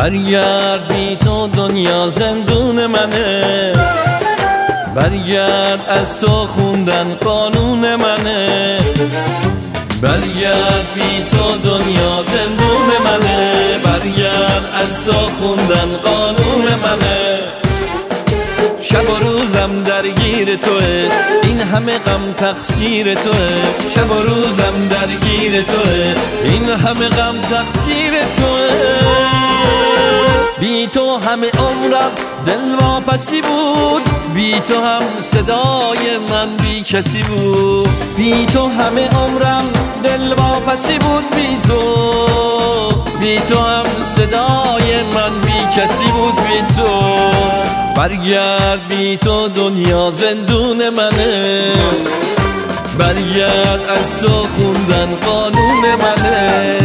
برگرد بی تو دنیا زندون منه، برگرد از تو خوندن قانون منه. برگرد بی تو دنیا زندون منه، برگرد از تو خوندن قانون منه. شب و روزم درگیر توه، این همه غم تقصیر توه. شب و روزم درگیر توه، این همه غم تقصیر توه. بی تو همه عمرم دل واپسی بود، بی تو هم صدای من بی کسی بود. بی تو همه عمرم دل واپسی بود، بی تو هم صدای من بی کسی بود. بی تو برگرد، بی تو دنیا زندون منه، برگرد از تو خوندن قانون منه.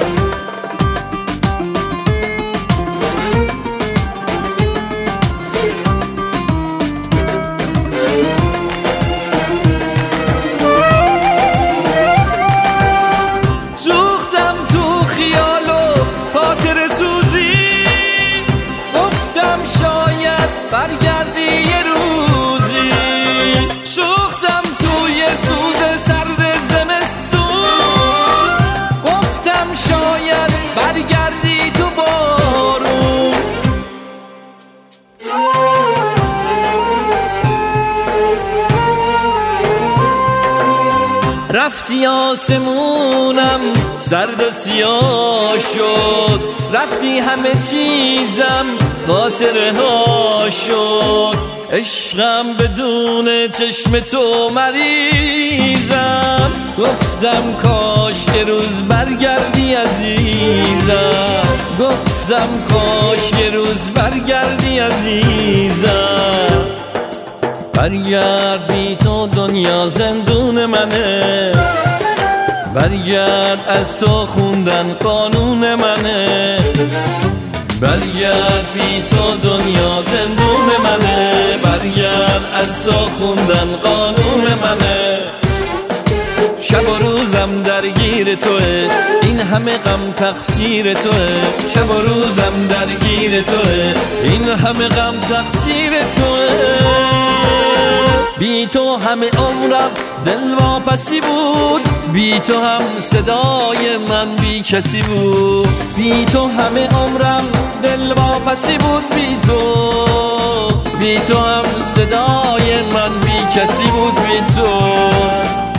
سوختم تو خیال و خاطر سوزی، گفتم شاید برگردی یه روزی. سوختم توی سوز سرد زمستون، گفتم شاید برگردی تو بارون. رفتی آسمونم سرد و سیاه شد، رفتی همه چیزم خاطره ها شد. عشقم بدون چشم تو مریضم، گفتم کاش یه روز برگردی عزیزم. گفتم کاش یه روز برگردی عزیزم. برگرد، بی تو دنیا زندون منه، برگرد از تو خوندن قانون منه. برگرد، بی تو دنیا زندون منه، برگرد از تو خوندن قانون منه. شب و روزم درگیر توه، این همه غم تقصیر توه. شب و روزم درگیر توه، این همه غم تقصیر توه. بی تو همه عمرم دل واپسی بود، بی تو هم صدای من بی کسی بود. بی تو همه عمرم دل واپسی بود، بی تو هم صدای من بی کسی بود. بی تو